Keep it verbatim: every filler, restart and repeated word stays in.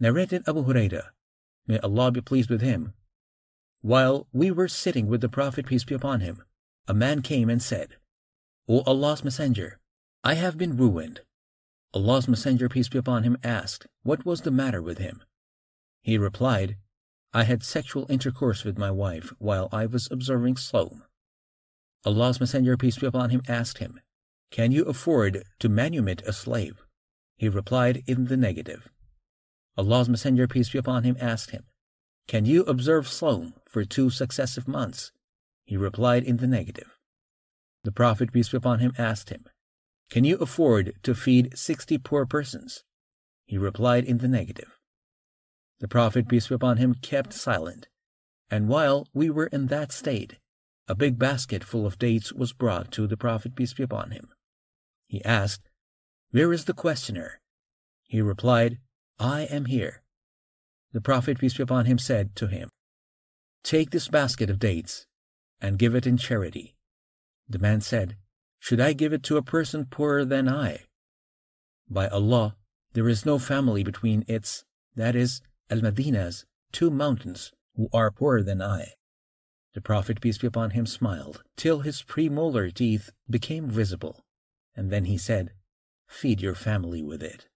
Narrated Abu Hurairah, may Allah be pleased with him, while we were sitting with the Prophet, peace be upon him, a man came and said, O Allah's Messenger, I have been ruined. Allah's Messenger, peace be upon him, asked, what was the matter with him? He replied, I had sexual intercourse with my wife while I was observing Sawm. Allah's Messenger, peace be upon him, asked him, can you afford to manumit a slave? He replied in the negative. Allah's Messenger, peace be upon him, asked him, can you observe Sawm for two successive months? He replied in the negative. The Prophet, peace be upon him, asked him, can you afford to feed sixty poor persons? He replied in the negative. The Prophet, peace be upon him, kept silent, and while we were in that state, a big basket full of dates was brought to the Prophet, peace be upon him. He asked, where is the questioner? He replied, I am here. The Prophet, peace be upon him, said to him, take this basket of dates and give it in charity. The man said, should I give it to a person poorer than I? By Allah, there is no family between its, that is, Al-Madina's, two mountains who are poorer than I. The Prophet, peace be upon him, smiled till his premolar teeth became visible, and then he said, feed your family with it.